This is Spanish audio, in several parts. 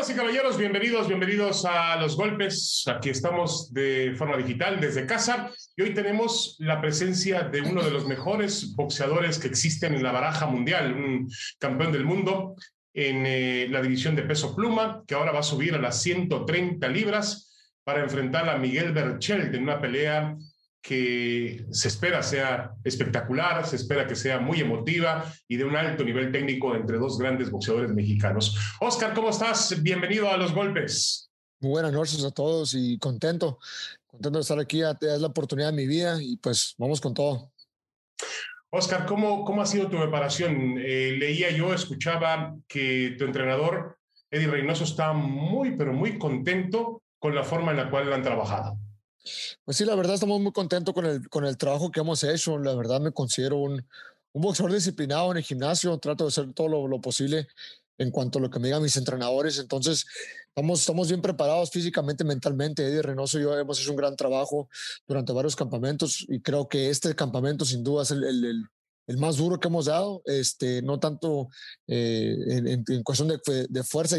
Damas y caballeros, bienvenidos a Los Golpes. Aquí estamos de forma digital desde casa y hoy tenemos la presencia de uno de los mejores boxeadores que existen en la baraja mundial, un campeón del mundo en la división de peso pluma, que ahora va a subir a las 130 libras para enfrentar a Miguel Berchelt en una pelea que se espera sea espectacular, se espera que sea muy emotiva y de un alto nivel técnico entre dos grandes boxeadores mexicanos. Oscar, ¿cómo estás? Bienvenido a Los Golpes. Muy buenas noches a todos y contento de estar aquí. Es la oportunidad de mi vida y pues vamos con todo. Oscar, ¿cómo ha sido tu preparación? Leía yo, escuchaba que tu entrenador, Eddie Reynoso, está muy, pero muy contento con la forma en la cual han trabajado. Pues sí, la verdad estamos muy contentos con el trabajo que hemos hecho. La verdad me considero un boxeador disciplinado en el gimnasio. Trato de hacer todo lo posible en cuanto a lo que me digan mis entrenadores. Entonces, estamos bien preparados físicamente, mentalmente. Eddie Reynoso y yo hemos hecho un gran trabajo durante varios campamentos y creo que este campamento sin duda es el más duro que hemos dado. No tanto en cuestión de fuerza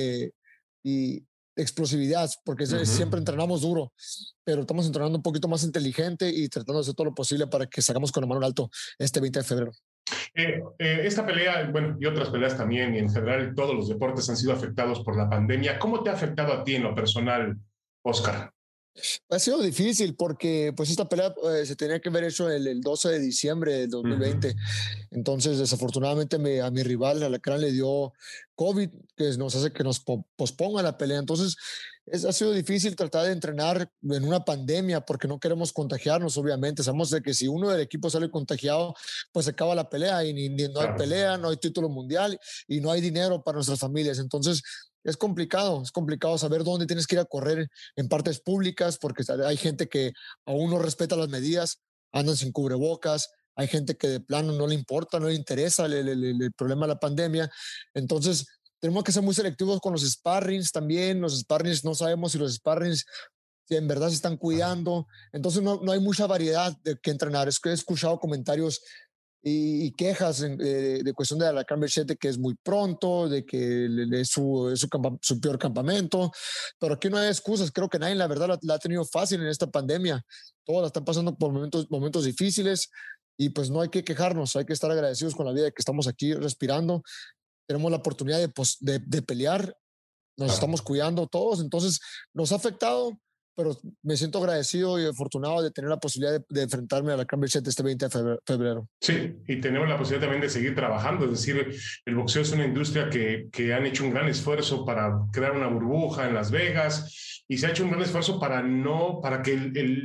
y explosividad, porque siempre entrenamos duro, pero estamos entrenando un poquito más inteligente y tratando de hacer todo lo posible para que salgamos con la mano en alto este 20 de febrero. Esta pelea, bueno, y otras peleas también, y en general todos los deportes han sido afectados por la pandemia. ¿Cómo te ha afectado a ti en lo personal, Oscar? Ha sido difícil porque pues esta pelea se tenía que haber hecho el 12 de diciembre del 2020. Entonces, desafortunadamente a mi rival, Alacrán, le dio COVID, que nos hace que nos posponga la pelea. Entonces, ha sido difícil tratar de entrenar en una pandemia porque no queremos contagiarnos, obviamente. Sabemos de que si uno del equipo sale contagiado, pues se acaba la pelea y no hay pelea, no hay título mundial y no hay dinero para nuestras familias. Entonces, es complicado saber dónde tienes que ir a correr en partes públicas porque hay gente que aún no respeta las medidas, andan sin cubrebocas, hay gente que de plano no le importa, no le interesa el problema de la pandemia. Entonces, tenemos que ser muy selectivos con los sparrings también. Los sparrings, no sabemos si los sparrings en verdad se están cuidando. Entonces, no hay mucha variedad de qué entrenar. Es que he escuchado comentarios y quejas de cuestión de Alacrán Berchelt, que es muy pronto, de que es su peor campamento, pero aquí no hay excusas. Creo que nadie, la verdad, la ha tenido fácil en esta pandemia. Todos la están pasando por momentos difíciles y pues no hay que quejarnos, hay que estar agradecidos con la vida de que estamos aquí respirando. Tenemos la oportunidad de pelear, nos estamos cuidando todos, entonces nos ha afectado, pero me siento agradecido y afortunado de tener la posibilidad de enfrentarme a Alacrán Berchelt este 20 de febrero. Sí, y tenemos la posibilidad también de seguir trabajando, es decir, el boxeo es una industria que han hecho un gran esfuerzo para crear una burbuja en Las Vegas y se ha hecho un gran esfuerzo para que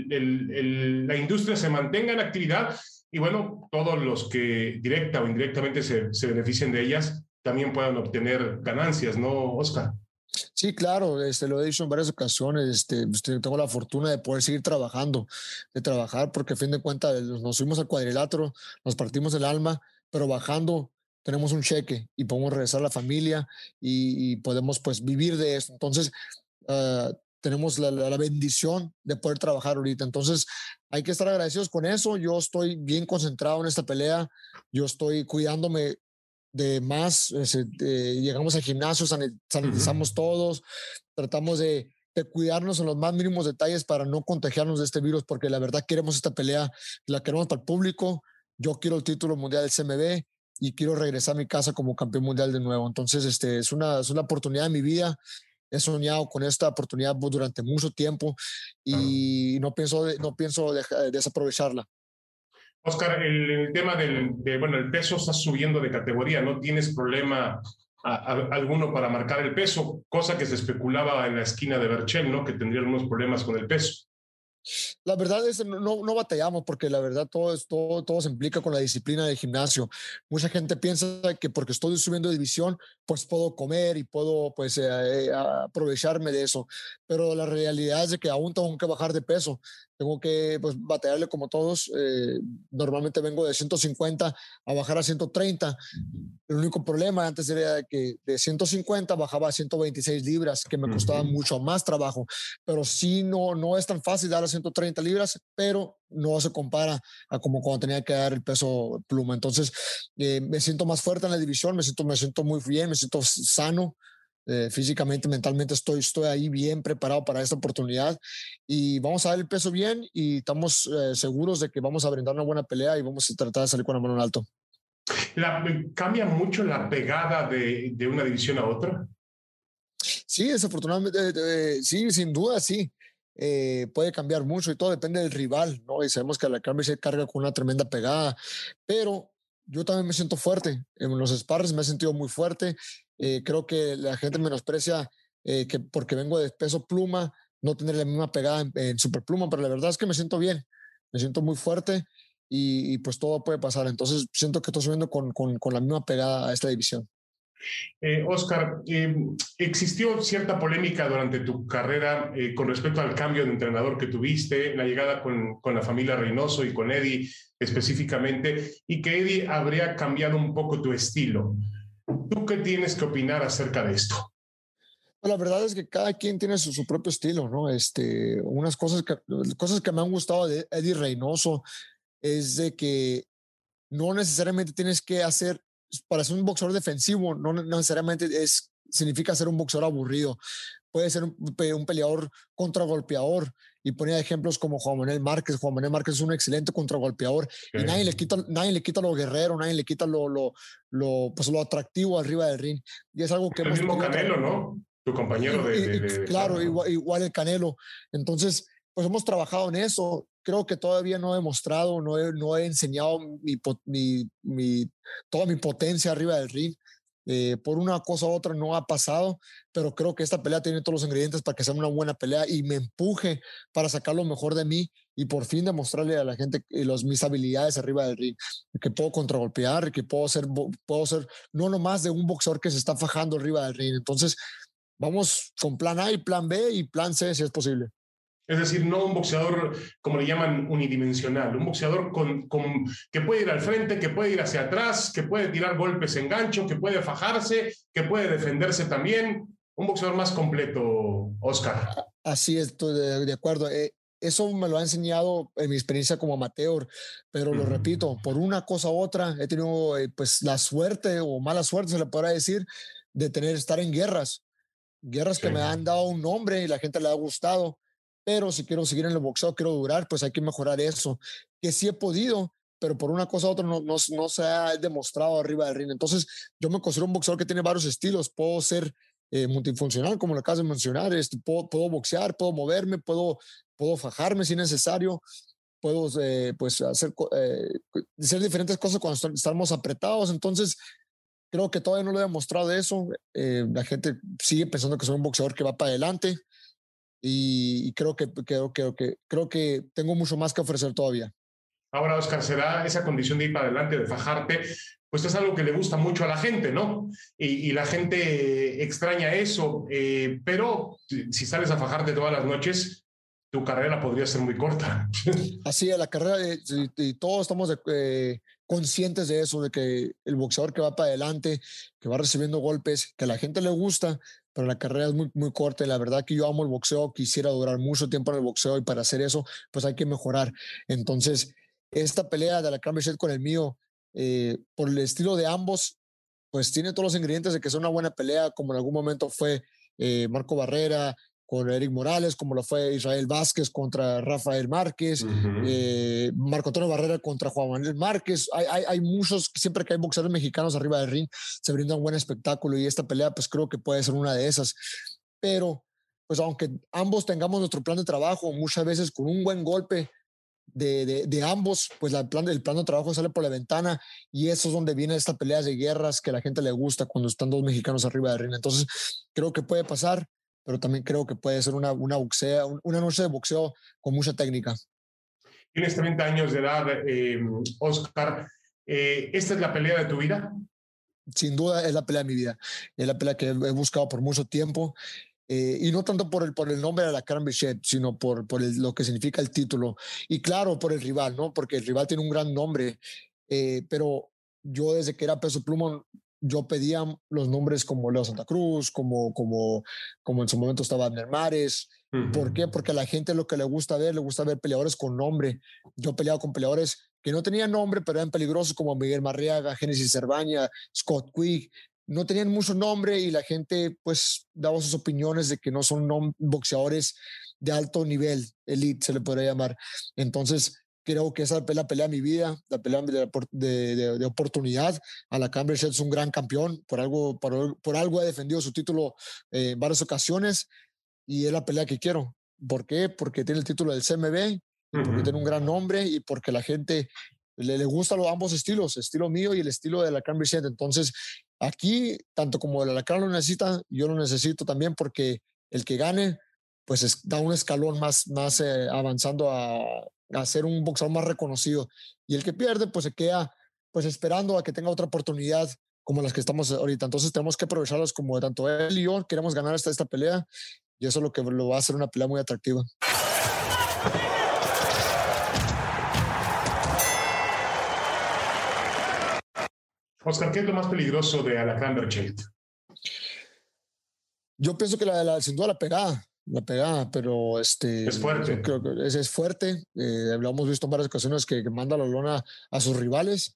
la industria se mantenga en actividad y bueno, todos los que directa o indirectamente se beneficien de ellas también puedan obtener ganancias, ¿no, Oscar? Sí, claro, lo he dicho en varias ocasiones, tengo la fortuna de poder seguir trabajando, de trabajar, porque a fin de cuentas nos subimos al cuadrilátero, nos partimos el alma, pero bajando tenemos un cheque y podemos regresar a la familia y podemos pues vivir de esto. Entonces, tenemos la bendición de poder trabajar ahorita. Entonces, hay que estar agradecidos con eso. Yo estoy bien concentrado en esta pelea, yo estoy cuidándome de más, llegamos al gimnasio, sanitizamos todos, tratamos de cuidarnos en los más mínimos detalles para no contagiarnos de este virus, porque la verdad queremos esta pelea, la queremos para el público. Yo quiero el título mundial del CMB y quiero regresar a mi casa como campeón mundial de nuevo. Entonces, es una oportunidad de mi vida. He soñado con esta oportunidad durante mucho tiempo y no pienso desaprovecharla. Oscar, el tema bueno, el peso está subiendo de categoría, no tienes problema alguno para marcar el peso, cosa que se especulaba en la esquina de Berchelt, ¿no? Que tendría algunos problemas con el peso. La verdad es que no batallamos porque la verdad todo se implica con la disciplina del gimnasio. Mucha gente piensa que porque estoy subiendo de división, pues puedo comer y puedo pues aprovecharme de eso. Pero la realidad es de que aún tengo que bajar de peso. Tengo que pues batallarle como todos. Normalmente vengo de 150 a bajar a 130. El único problema antes era que de 150 bajaba a 126 libras, que me costaba mucho más trabajo. Pero sí, no es tan fácil dar a 130 libras, pero no se compara a como cuando tenía que dar el peso pluma. Entonces, me siento más fuerte en la división, me siento muy bien, me siento sano. físicamente, mentalmente estoy ahí bien preparado para esta oportunidad y vamos a dar el peso bien y estamos seguros de que vamos a brindar una buena pelea y vamos a tratar de salir con la mano en alto. ¿Cambia mucho la pegada de una división a otra? Sí, desafortunadamente, sí, sin duda, sí. Puede cambiar mucho y todo depende del rival, ¿no? Y sabemos que la Cambridge se carga con una tremenda pegada, pero yo también me siento fuerte. En los sparring me he sentido muy fuerte. Creo que la gente menosprecia que porque vengo de peso pluma, no tener la misma pegada en super pluma, pero la verdad es que me siento bien, me siento muy fuerte y pues todo puede pasar. Entonces siento que estoy subiendo con la misma pegada a esta división. Oscar, existió cierta polémica durante tu carrera con respecto al cambio de entrenador que tuviste, la llegada con la familia Reynoso y con Eddie específicamente, y que Eddie habría cambiado un poco tu estilo. ¿Tú qué tienes que opinar acerca de esto? La verdad es que cada quien tiene su propio estilo, ¿no? Unas cosas que me han gustado de Eddie Reynoso es de que no necesariamente tienes que hacer, para ser un boxeador defensivo, no necesariamente significa ser un boxeador aburrido. Puede ser un peleador contragolpeador. Y ponía ejemplos como Juan Manuel Márquez. Juan Manuel Márquez es un excelente contragolpeador. Y nadie le quita lo guerrero, nadie le quita pues lo atractivo arriba del ring. Y es algo que el hemos mismo podido Canelo, ¿no? Tu compañero claro, igual el Canelo. Entonces, pues hemos trabajado en eso. Creo que todavía no he demostrado, no he enseñado toda mi potencia arriba del ring. Por una cosa u otra no ha pasado, pero creo que esta pelea tiene todos los ingredientes para que sea una buena pelea y me empuje para sacar lo mejor de mí y por fin demostrarle a la gente mis habilidades arriba del ring, que puedo contragolpear, que puedo ser no nomás de un boxeador que se está fajando arriba del ring. Entonces, vamos con plan A y plan B y plan C si es posible. Es decir, no un boxeador, como le llaman, unidimensional, un boxeador que puede ir al frente, que puede ir hacia atrás, que puede tirar golpes en gancho, que puede fajarse, que puede defenderse también. Un boxeador más completo, Oscar. Así es, estoy de acuerdo. Eso me lo ha enseñado en mi experiencia como amateur, pero lo repito, por una cosa u otra he tenido pues la suerte o mala suerte, se le podrá decir, de estar en guerras que me han dado un nombre y la gente le ha gustado, pero si quiero seguir en el boxeo, quiero durar, pues hay que mejorar eso, que sí he podido, pero por una cosa u otra no se ha demostrado arriba del ring. Entonces yo me considero un boxeador que tiene varios estilos, puedo ser multifuncional, como lo acabas de mencionar, puedo boxear, puedo moverme, puedo fajarme si es necesario, puedo pues hacer diferentes cosas cuando estamos apretados. Entonces creo que todavía no lo he demostrado de eso. La gente sigue pensando que soy un boxeador que va para adelante y creo que tengo mucho más que ofrecer todavía. Ahora, Oscar, se da esa condición de ir para adelante, de fajarte, pues es algo que le gusta mucho a la gente, ¿no? Y la gente extraña eso, pero si sales a fajarte todas las noches, tu carrera podría ser muy corta. Así es, la carrera, y todos estamos conscientes de eso, de que el boxeador que va para adelante, que va recibiendo golpes, que a la gente le gusta, pero la carrera es muy, muy corta. Y la verdad que yo amo el boxeo, quisiera durar mucho tiempo en el boxeo y para hacer eso, pues hay que mejorar. Entonces, esta pelea de la Cambridge con el mío, por el estilo de ambos, pues tiene todos los ingredientes de que sea una buena pelea, como en algún momento fue Marco Barrera con Eric Morales, como lo fue Israel Vázquez contra Rafael Márquez, Marco Antonio Barrera contra Juan Manuel Márquez. Hay muchos, siempre que hay boxeadores mexicanos arriba del ring, se brinda un buen espectáculo y esta pelea pues creo que puede ser una de esas. Pero pues aunque ambos tengamos nuestro plan de trabajo, muchas veces con un buen golpe de ambos, pues el plan de trabajo sale por la ventana y eso es donde viene esta pelea de guerras que a la gente le gusta cuando están dos mexicanos arriba del ring. Entonces creo que puede pasar, pero también creo que puede ser una noche de boxeo con mucha técnica. Tienes 30 años de edad, Oscar. ¿Esta es la pelea de tu vida? Sin duda es la pelea de mi vida. Es la pelea que he buscado por mucho tiempo. Y no tanto por el nombre de la Karen Bichette, sino por lo que significa el título. Y claro, por el rival, ¿no? Porque el rival tiene un gran nombre. Pero yo desde que era peso pluma, yo pedía los nombres como Leo Santa Cruz, como en su momento estaba Abner Mares. ¿Por qué? Porque a la gente lo que le gusta ver peleadores con nombre. Yo he peleado con peleadores que no tenían nombre, pero eran peligrosos como Miguel Marriaga, Génesis Cervaña, Scott Quigg. no tenían mucho nombre y la gente pues daba sus opiniones de que no son boxeadores de alto nivel, elite se le podría llamar. Entonces creo que esa es la pelea de mi vida, la pelea de oportunidad. Alacrán Berchelt es un gran campeón, por algo ha defendido su título en varias ocasiones y es la pelea que quiero. ¿Por qué? Porque tiene el título del CMB y porque tiene un gran nombre y porque la gente le gusta ambos estilos, el estilo mío y el estilo de Alacrán Berchelt. Entonces, aquí, tanto como el Alacrán lo necesita, yo lo necesito también porque el que gane, pues da un escalón más avanzando a ser un boxeador más reconocido. Y el que pierde, pues se queda pues esperando a que tenga otra oportunidad como las que estamos ahorita. Entonces tenemos que aprovecharlas como tanto él y yo queremos ganar esta pelea y eso es lo que lo va a hacer una pelea muy atractiva. Oscar, ¿qué es lo más peligroso de Alacrán Berchelt? Yo pienso que sin duda la pegada, pero es fuerte. yo creo que es fuerte. Lo hemos visto en varias ocasiones que manda la lona a sus rivales,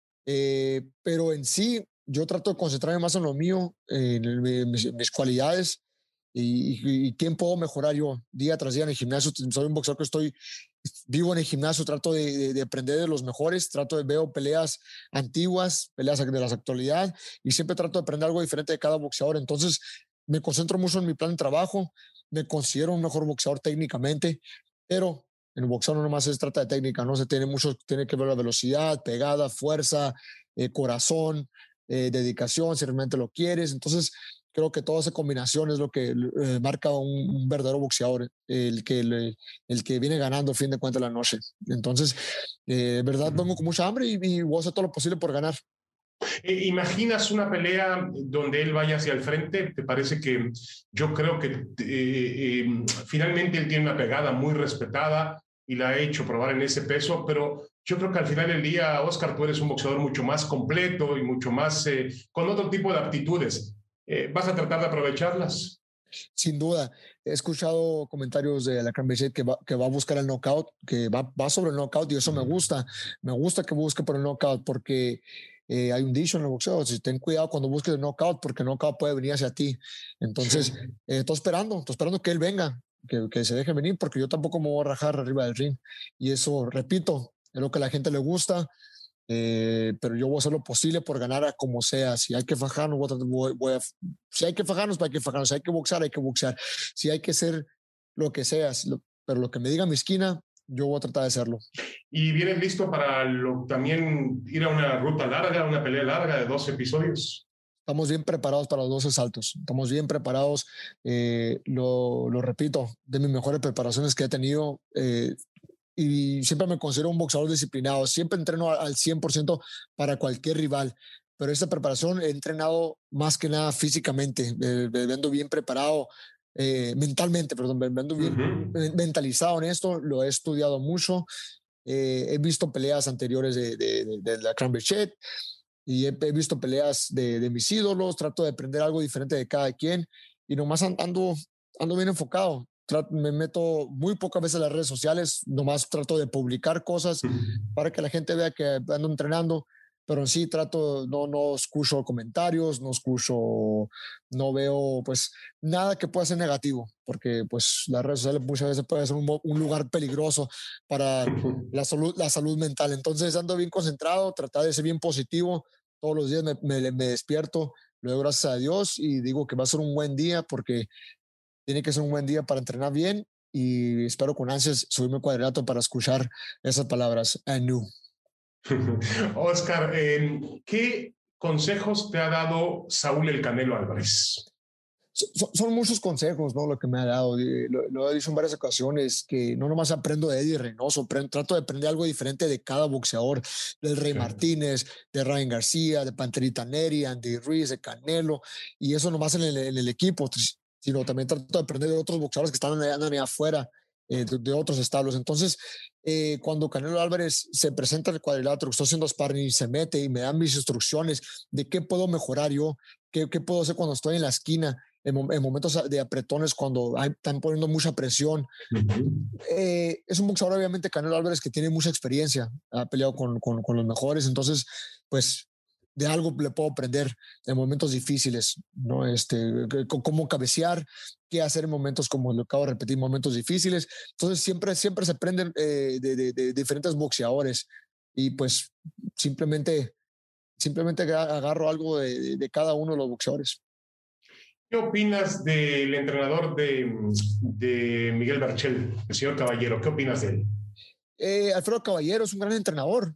pero en sí yo trato de concentrarme más en lo mío, en mis cualidades y quién puedo mejorar yo día tras día en el gimnasio. Soy un boxeador que vivo en el gimnasio, trato de aprender de los mejores, veo peleas antiguas, peleas de la actualidad y siempre trato de aprender algo diferente de cada boxeador. Entonces me concentro mucho en mi plan de trabajo, me considero un mejor boxeador técnicamente, pero en el boxeo no nomás se trata de técnica, no se tiene que ver la velocidad, pegada, fuerza, corazón, dedicación, si realmente lo quieres. Entonces creo que toda esa combinación es lo que marca un verdadero boxeador, el que viene ganando al fin de cuentas la noche. Entonces, verdad, vengo con mucha hambre y voy a hacer todo lo posible por ganar. ¿Imaginas una pelea donde él vaya hacia el frente? ¿Te parece que yo creo que finalmente él tiene una pegada muy respetada y la ha hecho probar en ese peso, pero yo creo que al final del día, Oscar, tú eres un boxeador mucho más completo y mucho más con otro tipo de aptitudes. ¿Vas a tratar de aprovecharlas? Sin duda, he escuchado comentarios de Alacrán Berchelt que va a buscar el knockout, que va sobre el knockout y eso me gusta que busque por el knockout porque hay un dicho en el boxeo, si ten cuidado cuando busques el knockout porque el knockout puede venir hacia ti. Entonces, estoy esperando que él venga, que se deje venir porque yo tampoco me voy a rajar arriba del ring y eso, repito, es lo que a la gente le gusta. Pero yo voy a hacer lo posible por ganar a como sea. Si hay que fajarnos, si hay que fajarnos, hay que fajarnos. Si hay que boxear, hay que boxear. Si hay que ser lo que sea, pero lo que me diga mi esquina, yo voy a tratar de hacerlo. ¿Y vienes listo para también ir a una ruta larga, una pelea larga de 2 episodios? Estamos bien preparados para los 12 saltos. Estamos bien preparados. Lo repito, de mis mejores preparaciones que he tenido. Y siempre me considero un boxeador disciplinado. Siempre entreno al 100% para cualquier rival. Pero esta preparación he entrenado más que nada físicamente. Me ando bien preparado, mentalmente, perdón. Me ando bien mentalizado en esto. Lo he estudiado mucho. He visto peleas anteriores de Alacrán Berchelt y he visto peleas de mis ídolos. Trato de aprender algo diferente de cada quien. Y nomás ando bien enfocado. Me meto muy pocas veces a las redes sociales, nomás trato de publicar cosas para que la gente vea que ando entrenando, pero en sí no escucho comentarios, no veo pues nada que pueda ser negativo, porque pues las redes sociales muchas veces pueden ser un lugar peligroso para la salud mental. Entonces ando bien concentrado, tratar de ser bien positivo, todos los días me despierto, le doy gracias a Dios y digo que va a ser un buen día porque tiene que ser un buen día para entrenar bien y espero con ansias subirme al cuadrilátero para escuchar esas palabras. Anu. Oscar, ¿qué consejos te ha dado Saúl El Canelo Álvarez? Son muchos consejos, ¿no? Lo que me ha dado. Lo he dicho en varias ocasiones, que no nomás aprendo de Eddie Reynoso, trato de aprender algo diferente de cada boxeador, del Rey Martínez, de Ryan García, de Panterita Neri, Andy Ruiz, de Canelo, y eso nomás en el equipo, sino también trato de aprender de otros boxeadores que están allá afuera, de otros establos. Entonces, cuando Canelo Álvarez se presenta al cuadrilátero, estoy haciendo sparring y se mete y me dan mis instrucciones de qué puedo mejorar yo, qué puedo hacer cuando estoy en la esquina, en momentos de apretones, cuando están poniendo mucha presión. Es un boxeador, obviamente, Canelo Álvarez, que tiene mucha experiencia, ha peleado con los mejores, entonces, pues de algo le puedo aprender en momentos difíciles, ¿no? Cómo cabecear, qué hacer en momentos, como lo acabo de repetir, momentos difíciles. Entonces siempre se aprenden de diferentes boxeadores y pues simplemente agarro algo de cada uno de los boxeadores. ¿Qué opinas del entrenador de Miguel Berchelt, el señor Caballero? ¿Qué opinas de él? Alfredo Caballero es un gran entrenador.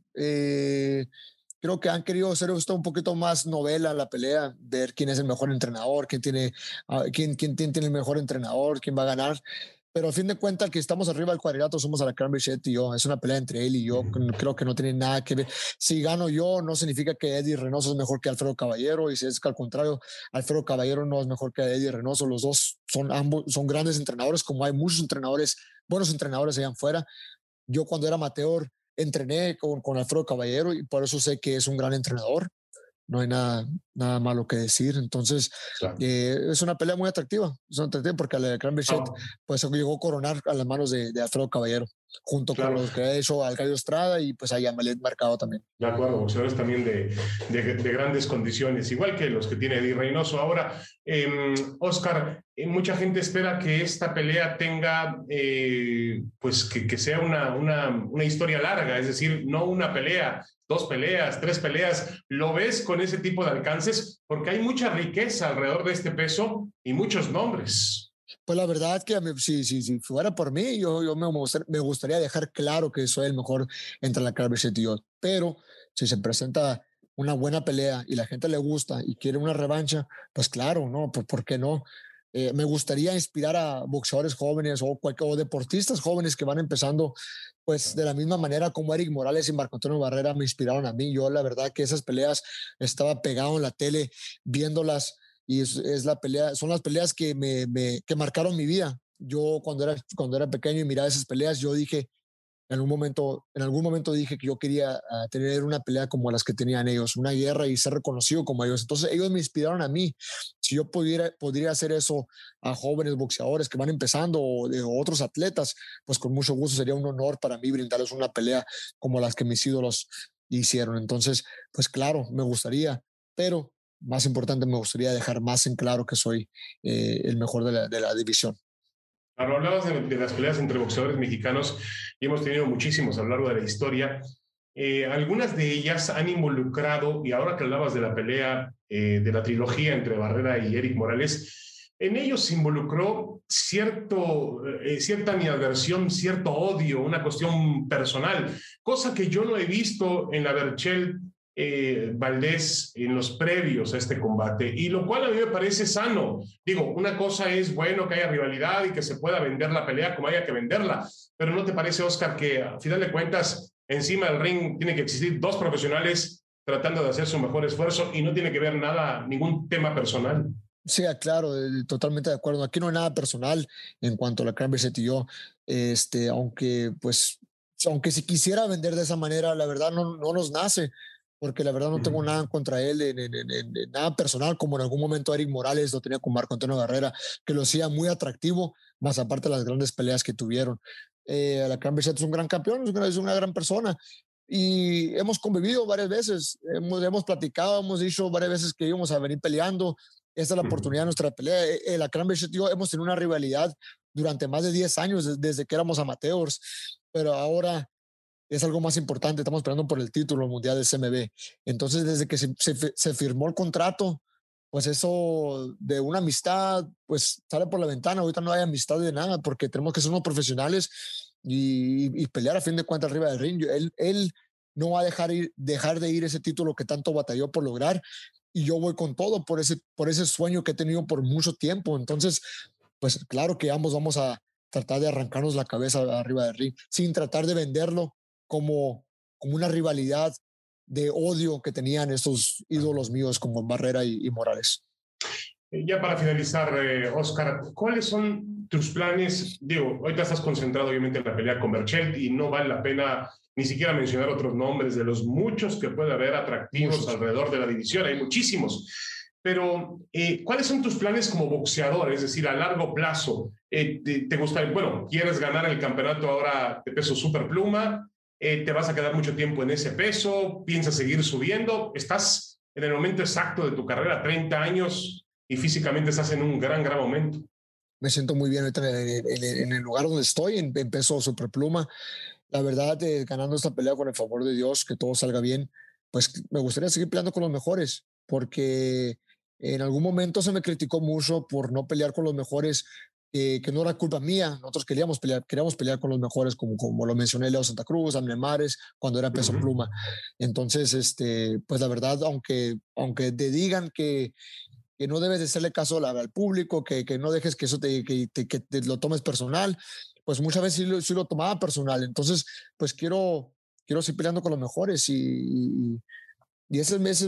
Creo que han querido hacer esto un poquito más novela la pelea, ver quién es el mejor entrenador, quién tiene el mejor entrenador, quién va a ganar. Pero a fin de cuentas, que estamos arriba del cuadrilátero somos Alacrán Berchelt y yo. Es una pelea entre él y yo. Creo que no tiene nada que ver. Si gano yo, no significa que Eddie Reynoso es mejor que Alfredo Caballero. Y si es que al contrario, Alfredo Caballero no es mejor que Eddie Reynoso. Los dos son grandes entrenadores, como hay muchos entrenadores, buenos entrenadores allá afuera. Yo cuando era amateur entrené con Alfredo Caballero y por eso sé que es un gran entrenador. No hay nada malo que decir. Entonces, claro. Es una pelea muy atractiva. Es una atractiva porque Alacrán Berchelt pues llegó a coronar a las manos de Alfredo Caballero, junto con los que ha hecho Alcayo Estrada y pues a Yamilet Mercado también. De acuerdo, boxeadores también de grandes condiciones, igual que los que tiene Eddie Reynoso. Ahora, Oscar, mucha gente espera que esta pelea tenga, pues que sea una historia larga, es decir, no una pelea, 2 peleas, 3 peleas. ¿Lo ves con ese tipo de alcances? Porque hay mucha riqueza alrededor de este peso y muchos nombres. Pues la verdad es que si fuera por mí, yo me gustaría dejar claro que soy el mejor entre Alacrán Berchelt y yo. Pero si se presenta una buena pelea y la gente le gusta y quiere una revancha, pues claro, ¿no? ¿Por qué no? Me gustaría inspirar a boxeadores jóvenes o deportistas jóvenes que van empezando, pues de la misma manera como Eric Morales y Marco Antonio Barrera me inspiraron a mí. Yo la verdad que esas peleas estaba pegado en la tele viéndolas y son las peleas que que marcaron mi vida. Yo cuando era pequeño y miraba esas peleas, yo dije, en algún momento dije que yo quería tener una pelea como las que tenían ellos, una guerra y ser reconocido como ellos. Entonces ellos me inspiraron a mí. Si yo podría hacer eso a jóvenes boxeadores que van empezando o otros atletas, pues con mucho gusto sería un honor para mí brindarles una pelea como las que mis ídolos hicieron. Entonces, pues claro, me gustaría, pero más importante, me gustaría dejar más en claro que soy el mejor de la división. Claro, hablabas de las peleas entre boxeadores mexicanos y hemos tenido muchísimos a lo largo de la historia. Algunas de ellas han involucrado, y ahora que hablabas de la pelea de la trilogía entre Barrera y Eric Morales, en ellos se involucró cierta animadversión, cierto odio, una cuestión personal, cosa que yo no he visto en la Berchelt Valdés en los previos a este combate, y lo cual a mí me parece sano. Digo, una cosa es bueno que haya rivalidad y que se pueda vender la pelea como haya que venderla, pero ¿no te parece, Oscar, que a final de cuentas encima del ring tiene que existir 2 profesionales tratando de hacer su mejor esfuerzo y no tiene que ver ningún tema personal? Sí, claro, totalmente de acuerdo. Aquí no hay nada personal en cuanto a Alacrán Berchelt y yo, aunque si quisiera vender de esa manera, la verdad no nos nace, porque la verdad no tengo nada contra él, nada personal, como en algún momento Eric Morales lo tenía con Marco Antonio Barrera, que lo hacía muy atractivo, más aparte de las grandes peleas que tuvieron. Alacrán Berchelt es un gran campeón, es una gran persona, y hemos convivido varias veces, hemos platicado, hemos dicho varias veces que íbamos a venir peleando. Esta es la oportunidad de nuestra pelea. Alacrán Berchelt y yo hemos tenido una rivalidad durante más de 10 años, desde que éramos amateurs, pero ahora es algo más importante. Estamos esperando por el título mundial del CMB. Entonces, desde que se firmó el contrato, pues eso de una amistad, pues sale por la ventana. Ahorita no hay amistad de nada porque tenemos que ser unos profesionales y pelear a fin de cuentas arriba del ring. Él no va a dejar de ir ese título que tanto batalló por lograr, y yo voy con todo por ese sueño que he tenido por mucho tiempo. Entonces, pues claro que ambos vamos a tratar de arrancarnos la cabeza arriba del ring, sin tratar de venderlo como una rivalidad de odio que tenían estos ídolos míos como Barrera y Morales. Ya para finalizar, Oscar, ¿cuáles son tus planes? Digo, ahorita estás concentrado obviamente en la pelea con Berchelt y no vale la pena ni siquiera mencionar otros nombres de los muchos que puede haber atractivos alrededor de la división. Hay muchísimos. Pero, ¿cuáles son tus planes como boxeador? Es decir, a largo plazo, ¿te gusta? Bueno, ¿quieres ganar el campeonato ahora de peso superpluma? ¿Te vas a quedar mucho tiempo en ese peso? ¿Piensas seguir subiendo? ¿Estás en el momento exacto de tu carrera, 30 años, y físicamente estás en un gran momento. Me siento muy bien ahorita en el lugar donde estoy, en peso superpluma. La verdad, ganando esta pelea con el favor de Dios, que todo salga bien, pues me gustaría seguir peleando con los mejores, porque en algún momento se me criticó mucho por no pelear con los mejores, que no era culpa mía. Nosotros queríamos pelear con los mejores, como lo mencioné, Leo Santa Cruz, Amner Mares, cuando era peso pluma. Entonces, pues la verdad, aunque te digan que no debes de hacerle caso al público, que no dejes que eso que te lo tomes personal, pues muchas veces sí lo tomaba personal. Entonces, pues quiero seguir peleando con los mejores y ese es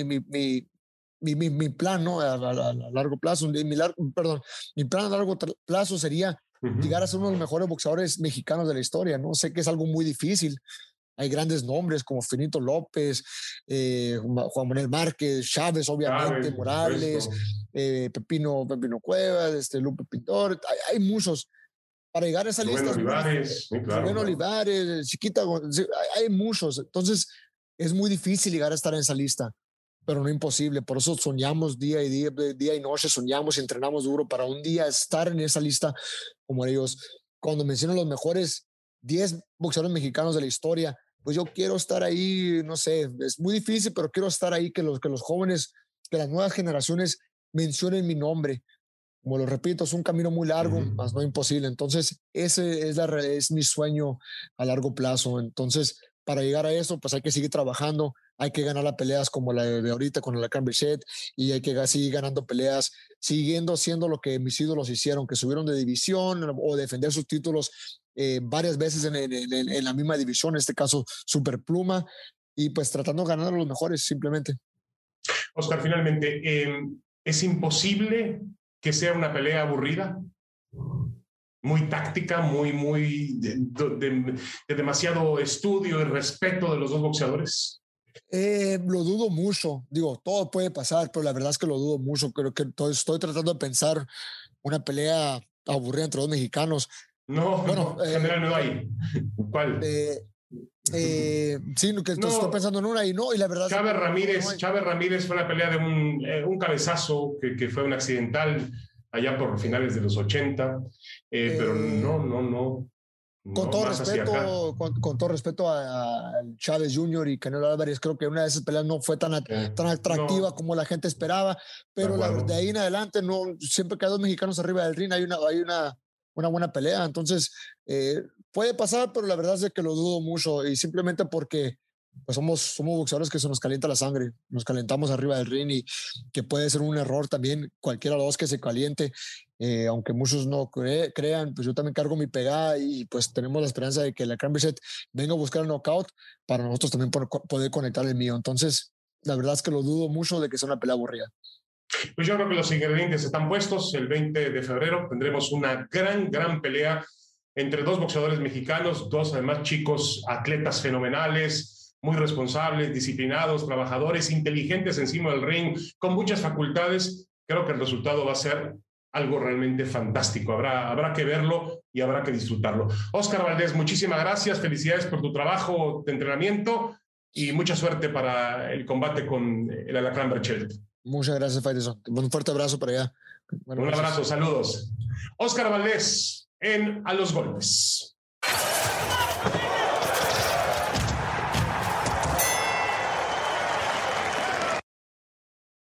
mi plan, ¿no? A largo plazo. Mi plan a largo plazo sería llegar a ser uno de los mejores boxeadores mexicanos de la historia, ¿no? Sé que es algo muy difícil. Hay grandes nombres como Finito López, Juan Manuel Márquez, Chávez, obviamente, Morales, Pepino Cuevas, Lupe Pintor. Hay muchos. Para llegar a esa lista. Rubén Olivares, Chiquita, hay muchos. Entonces, es muy difícil llegar a estar en esa lista, pero no imposible. Por eso soñamos día y noche, soñamos y entrenamos duro para un día estar en esa lista como ellos. Cuando menciono los mejores 10 boxeadores mexicanos de la historia, pues yo quiero estar ahí, no sé, es muy difícil, pero quiero estar ahí, que los jóvenes, que las nuevas generaciones mencionen mi nombre. Como lo repito, es un camino muy largo, más no imposible. Entonces, ese es mi sueño a largo plazo. Entonces, para llegar a eso, pues hay que seguir trabajando, hay que ganar las peleas como la de ahorita con el Cambridge, y hay que seguir ganando peleas, siguiendo haciendo lo que mis ídolos hicieron, que subieron de división o defender sus títulos varias veces en la misma división, en este caso Superpluma, y pues tratando de ganar a los mejores simplemente. Oscar, finalmente, ¿es imposible que sea una pelea aburrida? Muy táctica, muy de demasiado estudio y respeto de los dos boxeadores. Lo dudo mucho. Digo, todo puede pasar, pero la verdad es que lo dudo mucho. Creo que estoy tratando de pensar una pelea aburrida entre dos mexicanos. No, bueno, en general no hay. ¿Cuál? Sí, que estoy pensando en una y la verdad. Chávez Ramírez fue una pelea de un cabezazo que fue un accidental allá por finales de los 80, pero no. Con todo respeto a Chávez Jr. y Canelo Álvarez, creo que una de esas peleas no fue tan atractiva como la gente esperaba, pero de ahí en adelante, siempre que hay dos mexicanos arriba del ring hay una buena pelea. Entonces, puede pasar, pero la verdad es que lo dudo mucho, y simplemente porque pues somos boxeadores que se nos calienta la sangre, nos calentamos arriba del ring, y que puede ser un error también cualquiera de los dos que se caliente. Aunque muchos no crean, pues yo también cargo mi pegada, y pues tenemos la esperanza de que la Cambridge venga a buscar el knockout para nosotros también poder conectar el mío. Entonces, la verdad es que lo dudo mucho de que sea una pelea aburrida. Pues yo creo que los ingredientes están puestos. El 20 de febrero tendremos una gran pelea entre dos boxeadores mexicanos, dos además chicos atletas fenomenales, muy responsables, disciplinados, trabajadores, inteligentes encima del ring, con muchas facultades. Creo que el resultado va a ser algo realmente fantástico. Habrá que verlo y habrá que disfrutarlo. Oscar Valdez, muchísimas gracias. Felicidades por tu trabajo de entrenamiento y mucha suerte para el combate con el Alacrán Berchelt. Muchas gracias, Faitelson. Un fuerte abrazo para allá. Un abrazo, saludos. Oscar Valdez en A los Golpes.